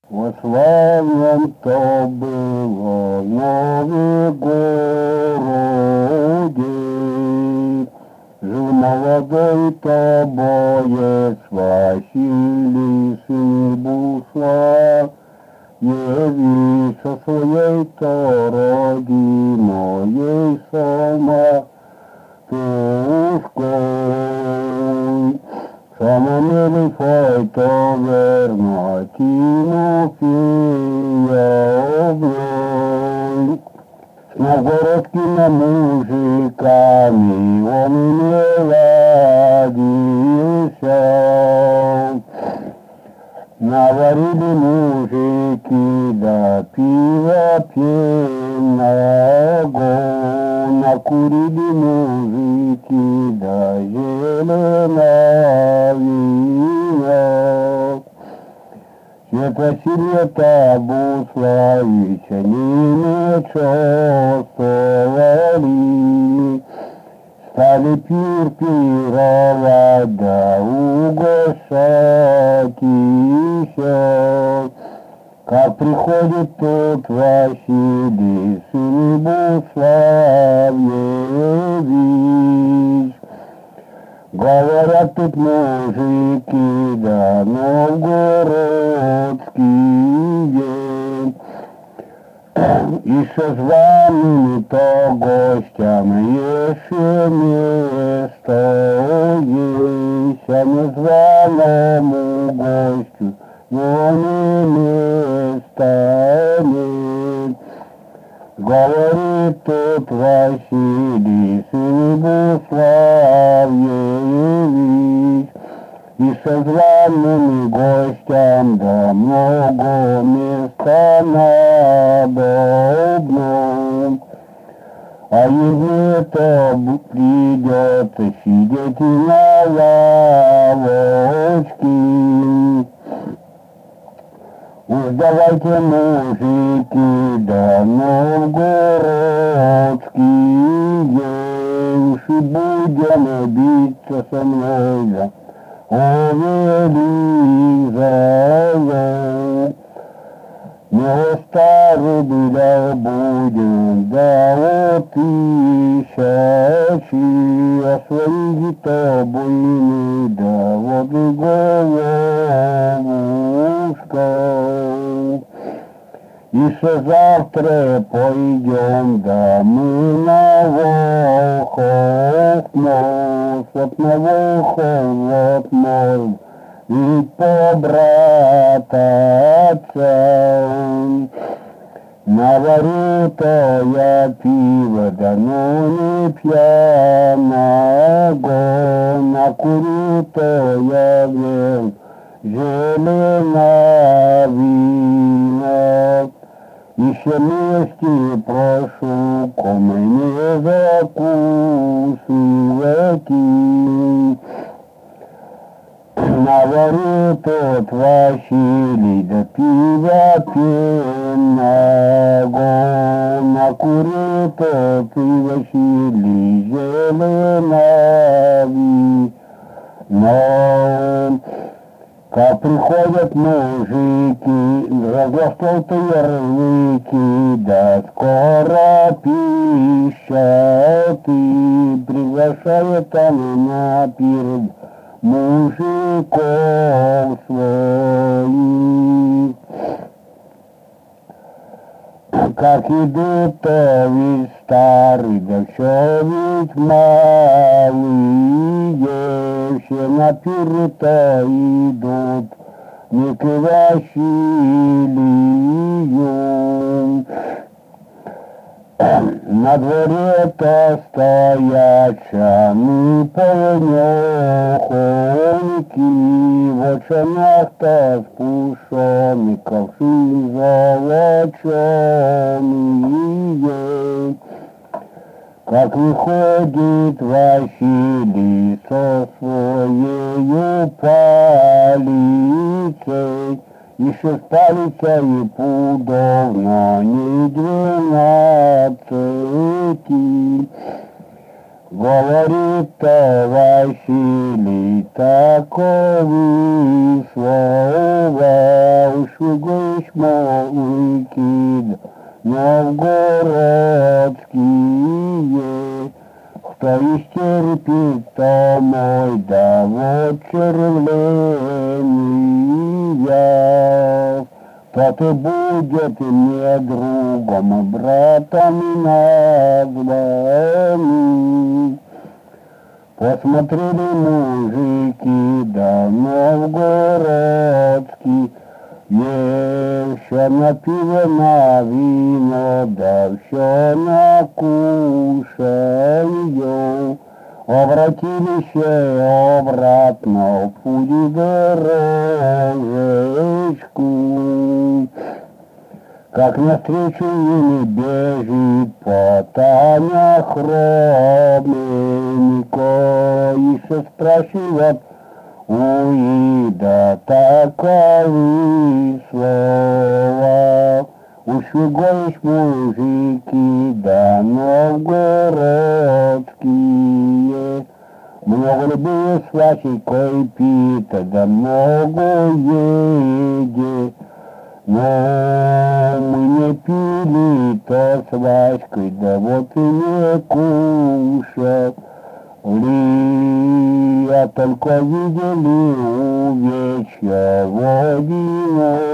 Славном-то было в Новегороде, жил молодой-то боец Василий, сын Буслав, явись со своей-то родиной самотушкой. Самомелый файто верно Тимофея оброй. С новгородскими мужиками он не ладился. Наварили мужики до пива пьяного, накурили мужики до зеленого вина. Свет Василия-то Буславича не чувствовали, стали пир пировать да угощать еще. Как приходит тот Василий, сын Буславьевич, говорят тут мужики да новгородские, еще зваными-то гостям еще место есть, а незваному гостю но не места нет. Говорит тот Василий, сын Буславьевич, и со зваными гостям да много места надо одно. А если-то придется сидеть на лавочке, уж давайте, мужики, да новгородские, уж и будем биться со мной, да, о Велизару. Не старый бля будем, да вот тысячи, а свои-то буйны, да вот и головушка. Еще завтра пойдем, да мы на Волхов мост, вот на Волхов вот мост, ведь побрататься. Наварю-то я пиво, да ну не пьяного, накурю-то я зеленого вина. Еще милости прошу, кому не закусывайте. Наварю тот Василий, да пива пьяного, накурю тот и Василий зеленого вина. Как приходят мужики, разгостол-то ярлыки, да скоро пища ты, приглашает она на пир мужиков своих. Как идут-то ведь старый, да все ведь малые, все на пир-то идут не к Василию. На дворе-то стоят чаны полнёхоньки, в очанах-то спушёны ковши золочёные. Как выходит Василий со своею палицей, еще с палицей пудов, но не 12. Говорит-то Василий, таковы слова, уж Ушвигуешь мужики новгородские, кто истерпит, то мой да вот червления, тот и будет мне другом и братом названный. Посмотрели мужики, да новгородские, еще на пиво, на вино, да все на кушанье. Обратились обратно в путь дорожечку. Как навстречу им бежит Потаня хроменько, и все спрашивает у Ида таковы слова. Ушвигуешь мужики, да новгородские, много любые с Васикой пита, да много едет. Но мы не пили, то с Васькой, да вот и не кушали, а только видели увечья водяного.